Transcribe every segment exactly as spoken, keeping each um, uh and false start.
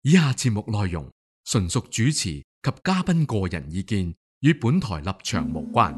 以下節目內容純屬主持及嘉賓個人意見，與本台立場無關。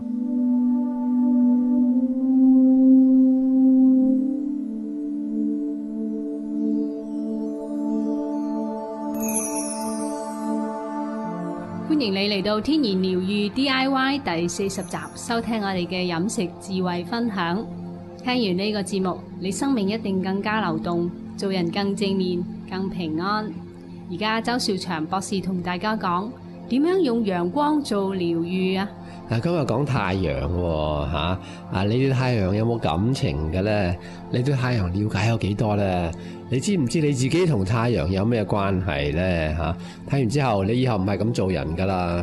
歡迎你嚟到天然療愈 D I Y 第四十集，收聽我哋嘅飲食智慧分享。聽完呢個節目，你生命一定更加流動，做人更正面、更平安。而家周兆祥博士同大家講點樣用陽光做療愈啊！ 嗱，今日講太陽喎，吓啊！你對太陽有冇感情嘅咧？你對太陽了解有幾多咧？你知唔知你自己同太陽有咩關係咧？吓，睇完之後，你以後唔係咁做人噶啦。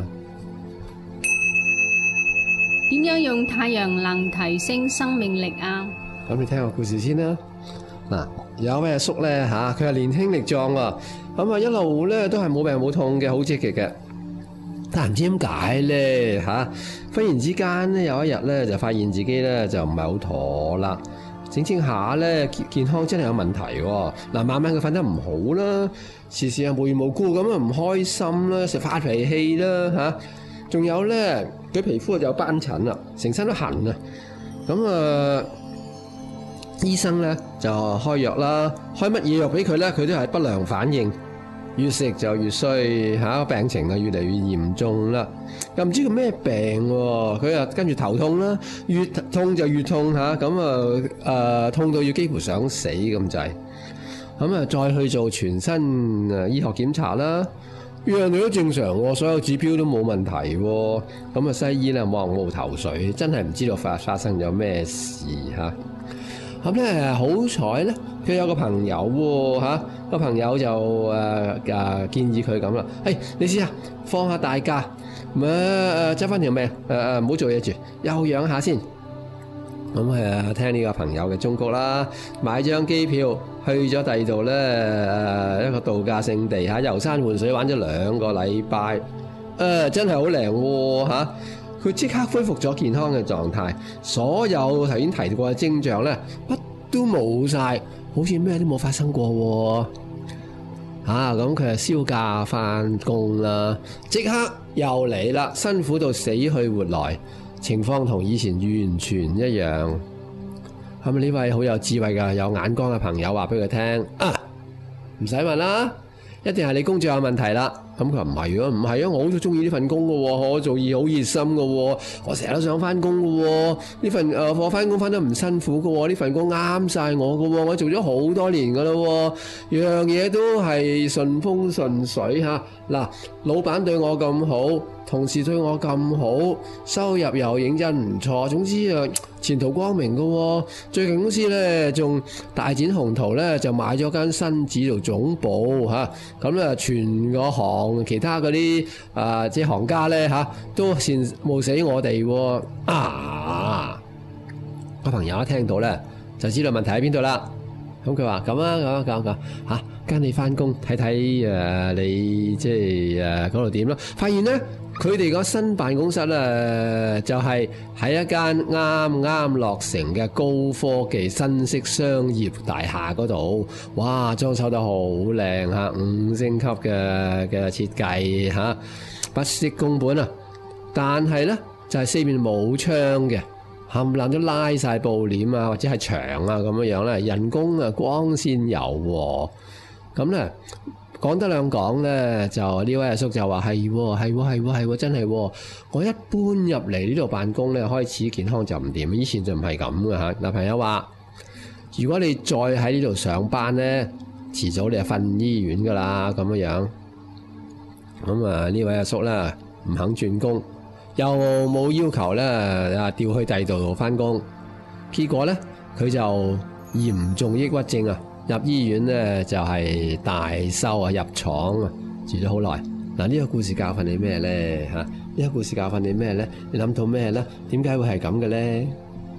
點樣用太陽能提升生命力啊？ 咁你聽個故事先啦。嗱，有位阿叔咧吓，佢係年輕力壯啊，咁啊一路咧都係冇病冇痛嘅，好積極嘅。但係唔知點解咧吓，忽然之間咧有一日咧就發現自己咧就唔係好妥啦，整整下咧健健康真係有問題喎。嗱，慢慢佢瞓得唔好啦，時時啊無緣無故咁啊唔開心啦，成發脾氣啦吓，仲有咧佢皮膚就有斑疹啦，成身都痕啊，咁啊醫生咧就開藥啦，開乜嘢藥俾佢咧，佢都係不良反應。越食就越衰嚇，病情啊越嚟越嚴重啦。又唔知佢咩病喎，佢啊跟住頭痛啦，越痛就越痛嚇，咁啊誒痛到要幾乎想死咁滯。咁啊再去做全身誒醫學檢查啦，樣樣都正常喎，所有指標都冇問題喎。咁啊西醫咧望冇頭緒，真係唔知道發發生咗咩事嚇。咁咧好彩咧，佢有個朋友喎嚇，個朋友就誒誒、呃、建議佢咁啦，誒、hey, 你試下放下大假，咁啊執翻條命，誒誒唔好做嘢住，休養下先。咁誒聽呢個朋友嘅忠告啦，買張機票去咗第二度咧誒一個度假勝地嚇，遊山玩水玩咗兩個禮拜，誒、呃、真係好靈喎嚇。佢即刻恢復咗健康嘅狀態，所有頭先提過嘅徵象咧，乜都冇晒，好似咩都冇發生過喎。嚇，咁佢係銷假翻工啦，即刻又嚟啦，辛苦到死去活來，情況同以前完全一樣。係咪呢位好有智慧嘅、有眼光嘅朋友話俾佢聽啊？唔使問啦，一定係你工作有問題啦。咁佢話唔係啊，唔係啊，我好中意呢份工㗎喎，我做嘢好熱心㗎喎，我成日都想翻工㗎喎，呢份誒、呃、我翻工翻得唔辛苦㗎喎，呢份工啱晒我㗎喎，我做咗好多年㗎啦喎，樣嘢都係順風順水嚇。嗱，老闆對我咁好，同事對我咁好，收入又認真唔錯，總之啊前途光明㗎喎。最近公司咧仲大展宏圖咧，就買咗間新指導總部嚇，咁咧全個行其他嗰啲啊即係行家咧嚇都羨慕死我哋喎。啊，個朋友一聽到咧就知道問題喺邊度啦。咁佢話咁啊咁啊咁啊嚇，跟你翻工睇睇誒你即係誒嗰度點咯。發現咧佢哋個新辦公室咧就係喺一間啱啱落成嘅高科技新式商業大廈嗰度。哇，裝修得好靚嚇，五星級嘅嘅設計嚇，不惜工本啊！但係咧就係四面冇窗嘅。冚唪唥都拉晒布簾啊，或者係牆啊咁樣樣咧，人工啊光鮮柔和。咁咧講得兩講咧，就呢位阿叔就話係喎係喎係喎係喎真係喎。我一搬入嚟呢度辦公咧，開始健康就唔掂，以前就唔係咁嘅嚇。嗱，朋友話，如果你再喺呢度上班咧，遲早你就瞓醫院噶啦咁樣樣。咁啊呢位阿叔咧唔肯轉工。又冇要求咧，啊調去第二度翻工，結果咧佢就嚴重抑鬱症啊，入醫院咧就係大修啊，入廠啊，住咗好耐。嗱，呢個故事教訓你咩咧？嚇，呢個故事教訓你咩咧？你諗到咩咧？點解會係咁嘅咧？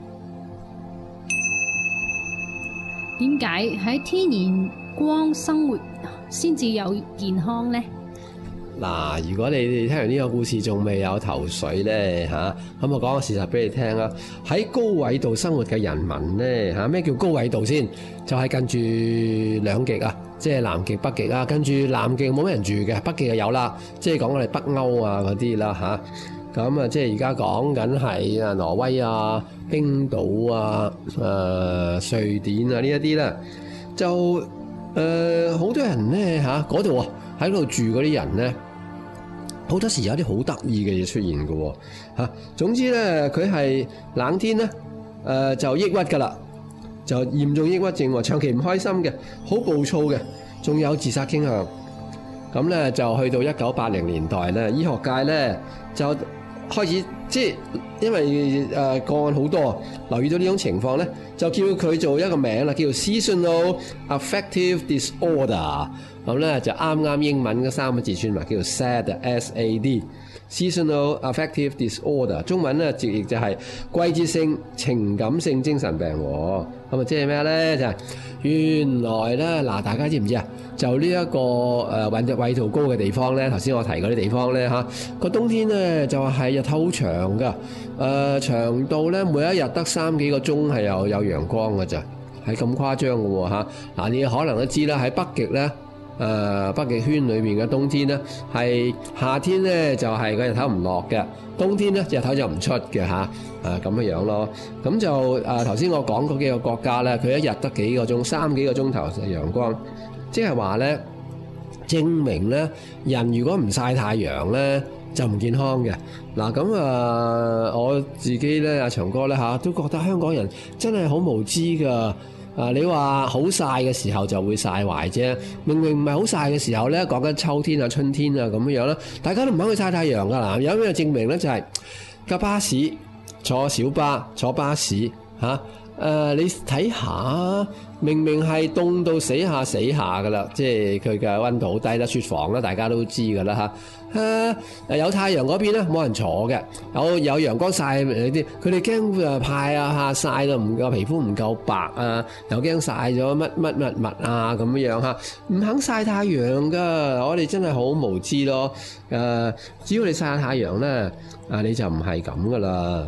點解喺天然光生活先至有健康咧？ 嗱，如果你哋聽完呢個故事仲未有頭緒咧嚇，咁我講個事實俾你聽啦。喺高緯度生活嘅人民咧嚇，咩叫高緯度先？就係、是、近住兩極啊， 即係南極、北極啊，跟住南極冇乜人住嘅，北極就有啦。即係講我哋北歐啊嗰啲啦嚇。咁啊，即係而家講緊係啊挪威啊、冰島啊、誒、呃、瑞典啊呢一啲咧，就誒好、呃、多人咧嚇嗰度啊喺度住嗰啲人咧，好多時有啲好得意嘅嘢出現嘅喎嚇。總之咧，佢係冷天咧誒、呃、就抑鬱㗎啦。就嚴重抑鬱症喎，長期唔開心嘅，好暴躁嘅，仲有自殺傾向。咁咧就去到一九八零年代咧，醫學界咧就開始即係因為誒、呃、個案好多，留意到呢種情況咧，就叫佢做一個名啦，叫做 Seasonal Affective Disorder。咁咧就啱啱英文嗰三個字串埋，叫做 S A D，S A D。Seasonal Affective Disorder， 中文咧直譯就係季節性情感性精神病。咁啊，即係咩咧？就係、是、原來咧嗱，大家知唔知啊？就呢、這、一個誒溫緯度高嘅地方咧，頭先我提嗰啲地方咧嚇，個冬天咧就係、是、日頭好長噶，誒、呃、長到咧每一日得三幾個鐘係有有陽光㗎咋，係咁誇張嘅喎嚇。嗱，你可能都知啦，喺北極咧。誒、呃、北極圈裏面嘅冬天咧，係夏天咧就係、是、個日頭唔落嘅，冬天咧日頭就唔出嘅嚇，誒咁嘅樣咯。咁就誒頭先我講嗰幾個國家咧，佢一日得幾個鐘，三幾個鐘頭嘅陽光，即係話咧證明咧人如果唔曬太陽咧就唔健康嘅。嗱咁啊，我自己咧阿長哥咧嚇都覺得香港人真係好無知㗎。啊！你話好曬嘅時候就會曬壞啫，明明唔係好曬嘅時候咧，講緊秋天啊、春天啊咁樣啦，大家都唔肯去曬太陽噶啦。有咩證明咧？就係、是、架巴士坐小巴、坐巴士嚇，誒、啊、你睇下，明明係凍到死下死下噶啦，即係佢嘅溫度好低啦，雪房啦，大家都知噶啦嚇。誒、啊、有太陽嗰邊咧冇人坐嘅，有有陽光曬啲，佢哋驚誒派啊嚇曬到唔夠皮膚唔夠白啊，又驚曬咗乜乜乜物啊咁樣嚇，唔肯曬太陽噶，我哋真係好無知咯。誒、啊，只要你曬下太陽咧，啊你就唔係咁噶啦。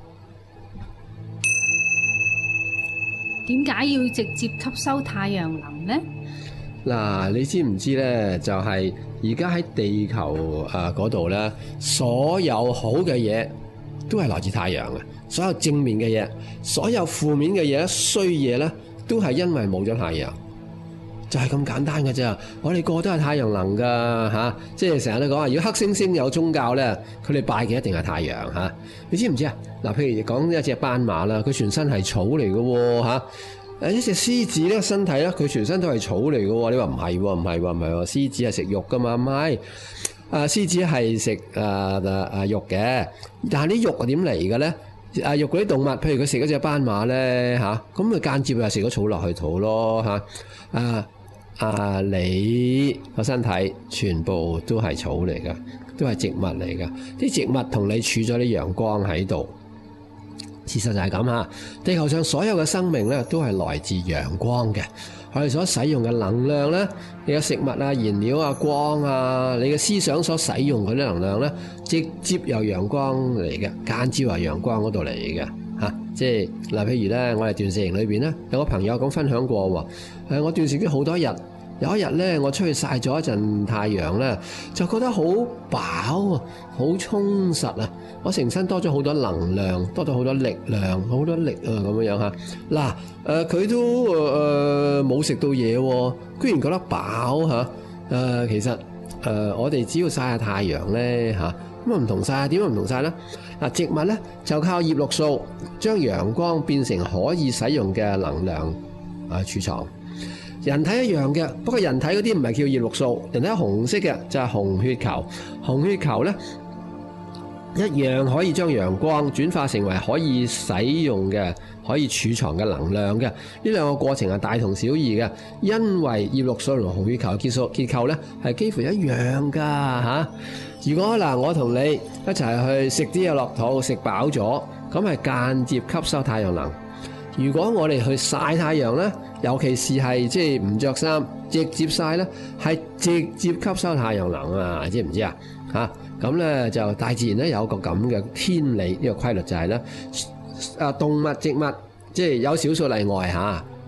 點解要直接吸收太陽能呢？ 嗱，你知唔知咧？就係而家喺地球啊嗰度咧，所有好嘅嘢都係來自太陽嘅，所有正面嘅嘢，所有負面嘅嘢、衰嘢咧，都係因為冇咗太陽，就係咁簡單嘅啫。我哋個個都係太陽能噶嚇，即係成日都講話，如果黑猩猩有宗教咧，佢哋拜嘅一定係太陽嚇。你知唔知啊？嗱，譬如講一隻斑馬啦，佢全身係草嚟嘅喎嚇。誒一隻獅子咧，身體咧，佢全身都係草嚟嘅喎。你話唔係喎？唔係喎？唔係喎？獅子係食肉噶嘛？唔係。啊，獅子係食誒誒誒肉嘅，但係啲肉係點嚟嘅咧？啊，肉嗰啲動物，譬如佢食嗰隻斑馬咧嚇，咁佢間接又食咗草落去肚咯嚇。啊啊，你個身體全部都係草嚟嘅，都係植物嚟嘅。啲植物同你儲咗啲陽光喺度。事實就係咁嚇，地球上所有嘅生命咧都係來自陽光嘅。我哋所使用嘅能量咧，你嘅食物啊、燃料啊、光啊，你嘅思想所使用嗰啲能量咧，直接由陽光嚟嘅，間接由陽光嗰度嚟嘅嚇。即係嗱，譬如咧，我哋斷食營裏邊咧，有個朋友咁分享過喎，誒，我斷食咗好多日。有一日咧，我出去曬咗一陣太陽咧，就覺得好飽啊，好充實啊！我成身多咗好多能量，多咗好多力量，好多力啊咁樣樣嚇。嗱，誒佢都誒冇食到嘢喎，居然覺得飽嚇。誒、呃、其實誒、呃、我哋只要曬下太陽咧嚇，咁啊唔同曬，點解唔同曬咧？嗱，植物咧就靠葉綠素將陽光變成可以使用嘅能量啊儲藏。人體一樣嘅，不過人體嗰啲唔係叫葉綠素，人體紅色嘅就係紅血球。紅血球咧一樣可以將陽光轉化成為可以使用嘅、可以儲藏嘅能量嘅。呢兩個過程係大同小異嘅，因為葉綠素同紅血球嘅結構結構咧係幾乎一樣㗎嚇。如果嗱我同你一齊去食啲嘢落肚，食飽咗，咁係間接吸收太陽能。如果我哋去曬太陽咧，尤其是係即係唔着衫直接曬咧，係直接吸收太陽能啊！知唔知啊？嚇咁咧就大自然咧有個咁嘅天理，呢個規律就係咧，啊動物植物即係有少數例外嚇，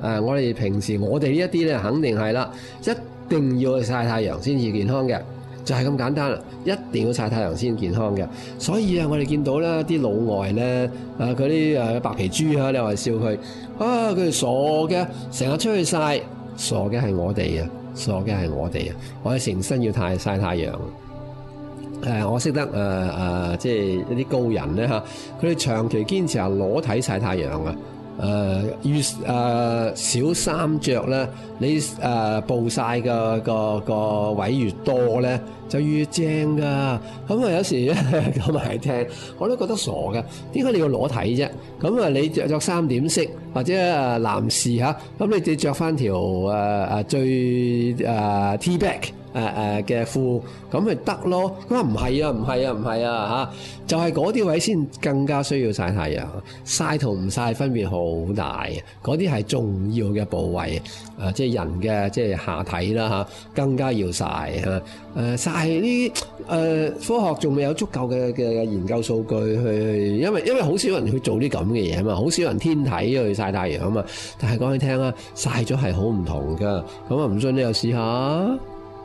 誒，我哋平時我哋呢一啲咧，肯定係啦，一定要去曬太陽先至健康嘅，就係咁簡單啦，一定要曬太陽先健康嘅。所以啊，我哋見到咧啲老外咧，啊嗰啲誒白皮豬啊，你話笑佢啊，佢哋傻嘅，成日出去曬，傻嘅係我哋啊，傻嘅係我哋啊，我哋成身要太曬太陽。誒、呃，我識得誒誒、呃呃，即係一啲高人咧嚇，佢哋長期堅持係裸體曬太陽啊！誒、呃、越誒、呃、少衫着咧，你誒暴曬嘅個個位越多咧，就越正噶。咁啊，有時咧講埋聽，我都覺得傻嘅。點解你要裸體啫？咁啊，你着着衫點色，或者誒男士嚇，咁你哋着翻條誒誒最誒 T back。誒誒嘅褲咁咪得咯？佢話唔係啊，唔係啊，唔係啊嚇！就係嗰啲位先更加需要曬太陽，曬同唔曬分別好大。嗰啲係重要嘅部位，誒、呃、即係人嘅即係下體啦嚇，更加要曬嚇。誒曬呢誒科學仲未有足夠嘅嘅研究數據去，因為因為好少人去做啲咁嘅嘢啊嘛，好少人天體去曬太陽啊嘛。但係講你聽啊，曬咗係好唔同噶。咁啊唔信你又試下。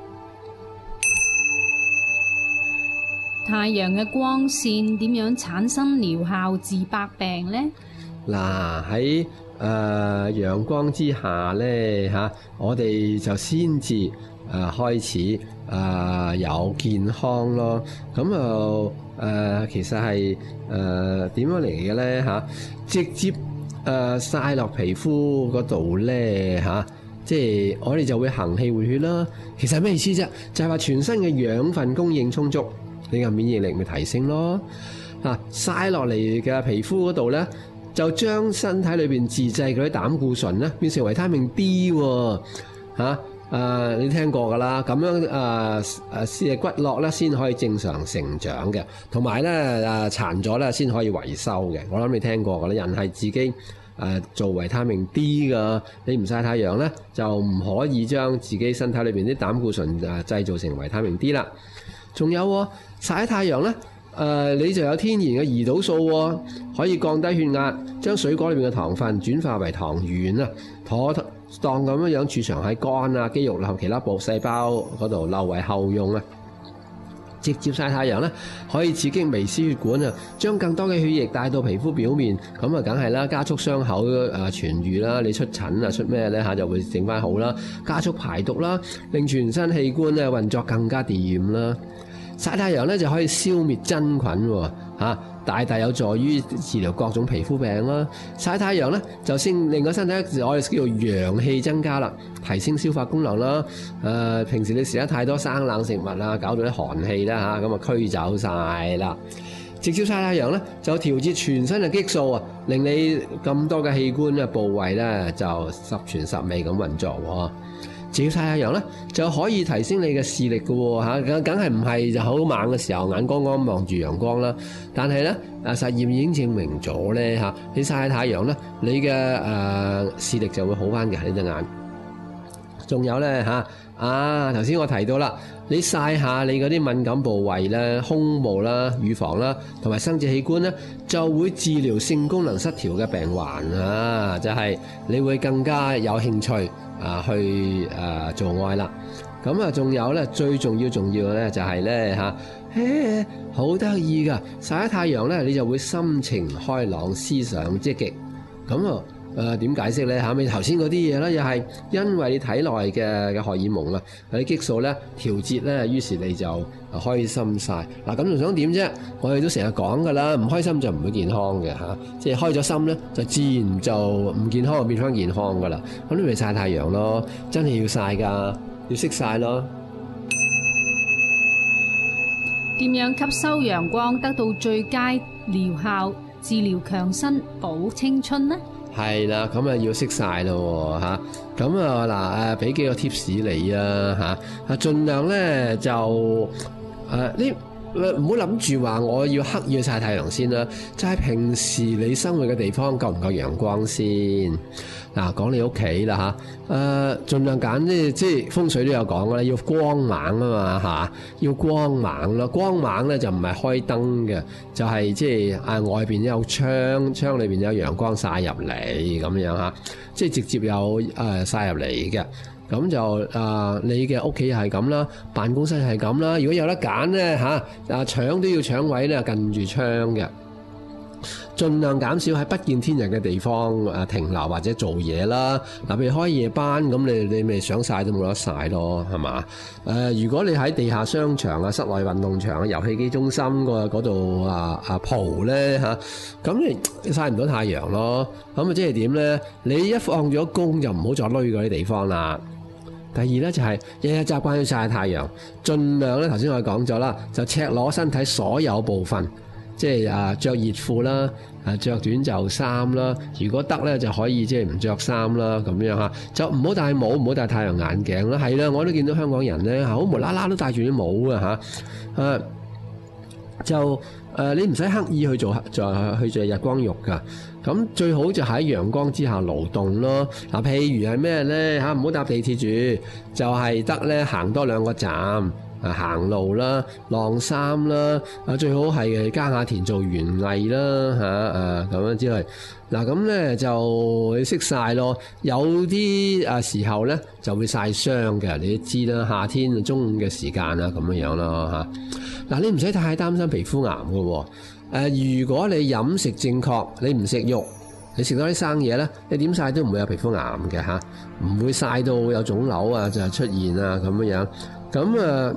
太陽嘅光線點樣產生療效治百病呢？ 嗱喺誒陽光之下咧嚇、啊，我哋就先至誒開始誒、呃、有健康咯。咁就誒其實係誒點樣嚟嘅咧嚇？直接誒、呃、曬落皮膚嗰度咧嚇，即係我哋就會行氣活血啦。其實係咩意思啫？就係話全身嘅養分供應充足。你個免疫力咪提升咯？嗱，曬落嚟嘅皮膚嗰度咧，就將身體裏邊自製嗰啲膽固醇咧，變成維他命 D 喎、啊。嚇、呃，你聽過噶啦？咁樣誒誒，骨骼咧先可以正常成長嘅，同埋咧誒殘咗咧先可以維修嘅。我諗你聽過噶啦，人係自己誒、呃、做維他命 D 噶，你唔曬太陽咧，就唔可以將自己身體裏邊啲膽固醇誒製造成維他命 D 啦。仲有喎，曬太陽咧，誒、呃、你就有天然嘅胰島素喎，可以降低血壓，將水果裏邊嘅糖分轉化為糖原啊，妥當咁樣樣儲藏喺肝啊、肌肉及其他部細胞嗰度，留為後用啊。直接曬太陽咧，可以刺激微絲血管啊，將更多嘅血液帶到皮膚表面，咁啊梗係啦，加速傷口誒痊愈啦，你出疹啊出咩咧嚇就會整翻好啦，加速排毒啦，令全身器官咧運作更加掂啦。曬太陽咧就可以消滅真菌喎，嚇，大大有助於治療各種皮膚病啦。曬太陽咧就先令個身體我哋叫做陽氣增加啦，提升消化功能啦。誒、呃，平時你食得太多生冷食物啊，搞到啲寒氣啦嚇，咁啊驅走晒啦。直接曬太陽咧就調節全身嘅激素啊，令你咁多嘅器官嘅部位咧就十全十美咁運作喎。直接曬太陽咧，就可以提升你嘅視力嘅喎嚇，梗梗係唔係就好猛嘅時候眼光光望住陽光啦。但係咧，啊實驗已經證明咗咧嚇，你曬太陽咧，你嘅誒、呃、視力就會好翻嘅呢隻眼。仲有咧嚇啊，頭先我提到啦，你曬下你嗰啲敏感部位咧，胸部啦、乳房啦，同埋生殖器官咧，就會治療性功能失調嘅病患啊，就係、是、你會更加有興趣。啊，去誒、啊、做愛啦！咁啊，仲有咧，最重要重要嘅咧就係咧嚇，誒好得意噶，曬太陽咧，你就會心情開朗、思想積極。咁啊誒點解釋咧嚇？咪頭先嗰啲嘢啦，又係因為你體內嘅嘅荷爾蒙啊，啲激素咧調節咧，於是你就開心晒。嗱，咁仲想點啫？我哋都成日講噶啦，唔開心就唔會健康嘅嚇、啊，即係開咗心咧，就自然就唔健康，變翻健康噶啦。咁你咪曬太陽咯，真係要曬噶，要識曬咯。 點樣吸收陽光得到最佳療效，治療強身保青春呢？ 係啦，咁啊要識曬咯嚇，咁啊嗱誒，俾幾個 tips 你啊嚇，啊盡量咧就誒呢唔好諗住話我要刻意去曬太陽先啦，就係、是、平時你生活嘅地方夠唔夠陽光先。嗱，講你屋企啦嚇，誒盡量揀啲即係風水都有講啦，要光猛啊嘛嚇，要光猛啦，光猛咧就唔係開燈嘅，就係即係啊外邊有窗，窗裏邊有陽光曬入嚟咁樣嚇，即係直接有誒曬入嚟嘅。咁就啊、呃，你嘅屋企係咁啦，辦公室係咁啦。如果有得揀咧嚇，啊搶都要搶位咧近住窗嘅，盡量減少喺不見天日嘅地方啊停留或者做嘢啦。嗱，譬如開夜班咁，你你咪想曬都冇得曬咯，係嘛？誒、呃，如果你喺地下商場啊、室內運動場啊、遊戲機中心嗰度啊啊蒲咧嚇，咁你曬唔到太陽咯。咁啊，即係點咧？你一放咗工就唔好再攏嗰啲地方啦。第二咧就係日日習慣要曬太陽，盡量咧頭先我講咗啦，就赤裸身體所有部分，即係啊著熱褲啦，啊著短袖衫啦，如果得咧就可以即係唔着衫啦咁樣嚇，就唔好戴帽，唔好戴太陽眼鏡啦。係啦，我都見到香港人咧好無啦啦都戴住啲帽啊嚇，啊就誒、呃、你唔使刻意去做做去做日光浴㗎。咁最好就喺陽光之下勞動咯。嗱，譬如係咩咧嚇？唔好搭地鐵住，就係得咧行多兩個站，啊行路啦、晾衫啦，啊最好係耕下田做園藝啦嚇，誒咁樣之類。嗱咁咧就你識曬咯。有啲啊時候咧就會曬傷嘅，你都知啦。夏天中午嘅時間啊咁樣樣咯嚇。嗱，你唔使太擔心皮膚癌嘅喎。誒、呃，如果你飲食正確，你唔食肉，你食多啲生嘢咧，你點曬都唔會有皮膚癌嘅嚇，唔會曬到有腫瘤啊就出現啊咁樣樣，咁啊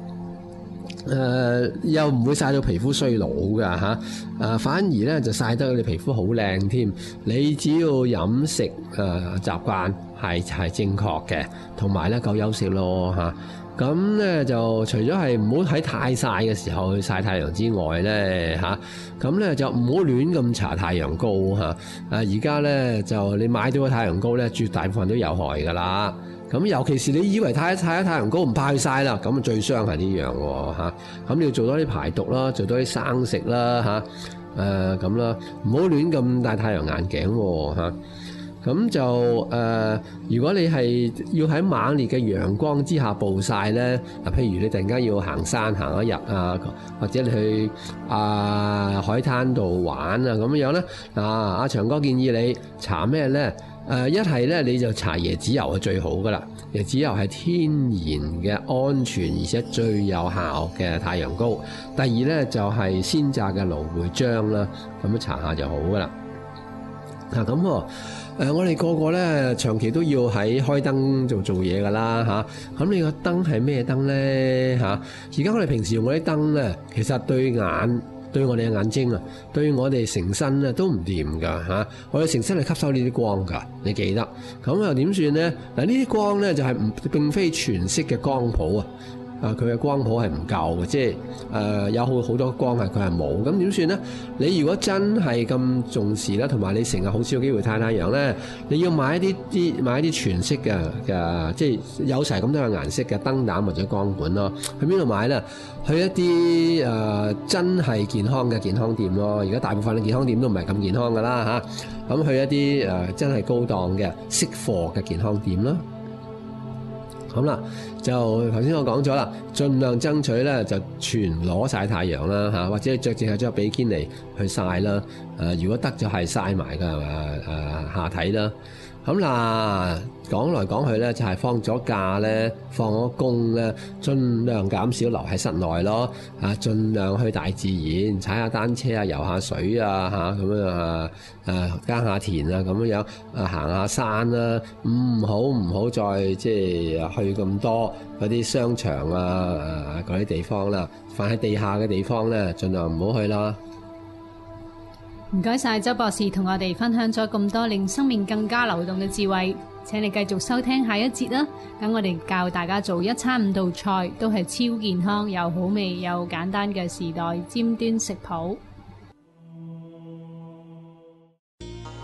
誒又唔會曬到皮膚衰老㗎嚇，啊反而咧就曬得你皮膚好靚添。你只要飲食誒、呃、習慣係係正確嘅，同埋咧夠休息咯嚇。咁咧就除咗係唔好喺太曬嘅時候去曬太陽之外咧嚇，咁咧就唔好亂咁搽太陽膏嚇。啊而家咧就你買到個太陽膏咧，絕大部分都有害噶啦。咁尤其是你以為太曬咗太陽膏唔怕去曬啦，咁啊最傷係呢樣喎嚇。咁你要做多啲排毒啦，做多啲生食啦嚇，誒咁啦，唔好亂咁戴太陽眼鏡喎嚇。咁就誒、呃，如果你係要喺猛烈嘅陽光之下暴曬咧，啊，譬如你突然間要行山行一日啊，或者你去啊海灘度玩啊咁樣咧，啊，阿長哥建議你搽咩咧？誒、呃，一係咧你就搽椰子油係最好噶啦，椰子油係天然嘅、安全而且最有效嘅太陽膏。第二咧就係鮮榨嘅蘆薈漿啦，咁樣搽下就好噶啦。嗱咁喎。誒、呃，我哋個個咧長期都要喺開燈做做嘢噶啦嚇，咁、啊、你個燈係咩燈咧嚇？而家我哋平時用嗰啲燈咧，其實對眼對我哋嘅眼睛啊，對我哋成身咧都唔掂噶嚇。我哋成身係吸收呢啲光噶，你記得。咁又點算咧？嗱，呢啲光咧就係、是、唔並非全息嘅光譜啊。啊！佢嘅光譜係唔夠嘅，即係誒、呃、有好好多光係佢係冇，咁點算咧？你如果真係咁重視啦，同埋你成日好少機會曬太陽咧，你要買一啲啲買一啲全色嘅嘅，即係有齊咁多嘅顏色嘅燈膽或者光管咯。去邊度買咧？去一啲誒、呃、真係健康嘅健康店咯。而家大部分嘅健康店都唔係咁健康噶啦嚇，咁、啊、去一啲誒、呃、真係高檔嘅識貨嘅健康店啦。咁啦，就頭先我講咗啦，盡量爭取咧就全裸曬太陽啦嚇，或者着淨係着比堅尼去曬啦。誒、呃，如果得就係曬埋嘅誒下體啦。咁嗱，講來講去咧，就係、是、放咗假咧，放咗工咧，盡量減少留喺室內咯。啊，盡量去大自然踩下單車啊，游下水啊，嚇咁樣啊，誒耕下田啊，咁樣樣啊，行下山啦。唔好唔好再即係去咁多嗰啲商場啊嗰啲地方啦。凡喺地下嘅地方咧，盡量唔好去啦。 唔該晒周博士同我哋分享咗咁多令生命更加流動嘅智慧，請你繼續收聽下一節啦。等我哋教大家做一餐五道菜，都係超健康又好味又簡單嘅時代尖端食譜。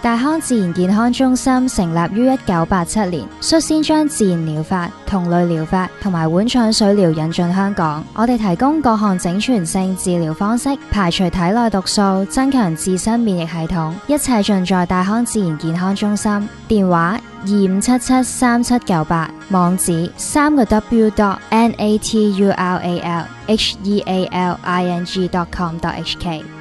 大康自然健康中心成立於一九八七年，率先將自然療法、同類療法同埋碗腸水療引進香港。我哋提供各項整全性治療方式，排除體內毒素，增強自身免疫系統，一切盡在大康自然健康中心。電話二五七七三七九八，網址三個 w dot n a t u r a l h e a l i n g dot com dot h k。